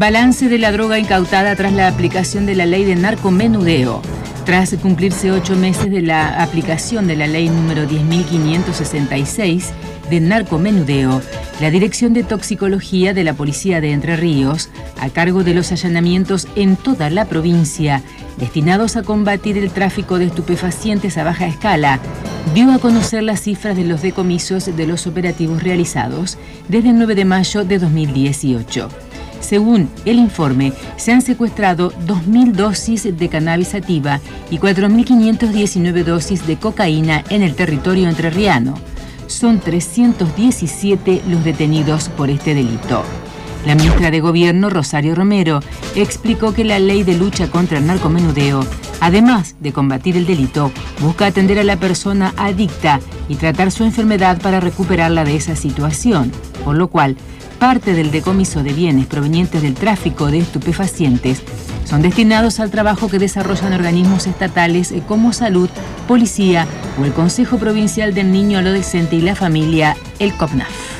Balance de la droga incautada tras la aplicación de la ley de narcomenudeo. Tras cumplirse 8 meses de la aplicación de la ley número 10.566 de narcomenudeo, la Dirección de Toxicología de la Policía de Entre Ríos, a cargo de los allanamientos en toda la provincia, destinados a combatir el tráfico de estupefacientes a baja escala, dio a conocer las cifras de los decomisos de los operativos realizados desde el 9 de mayo de 2018. Según el informe, se han secuestrado 2.000 dosis de cannabis sativa y 4.519 dosis de cocaína en el territorio entrerriano. Son 317 los detenidos por este delito. La ministra de Gobierno, Rosario Romero, explicó que la ley de lucha contra el narcomenudeo, además de combatir el delito, busca atender a la persona adicta y tratar su enfermedad para recuperarla de esa situación, por lo cual parte del decomiso de bienes provenientes del tráfico de estupefacientes son destinados al trabajo que desarrollan organismos estatales como Salud, Policía o el Consejo Provincial del Niño, Adolescente y la Familia, el COPNAF.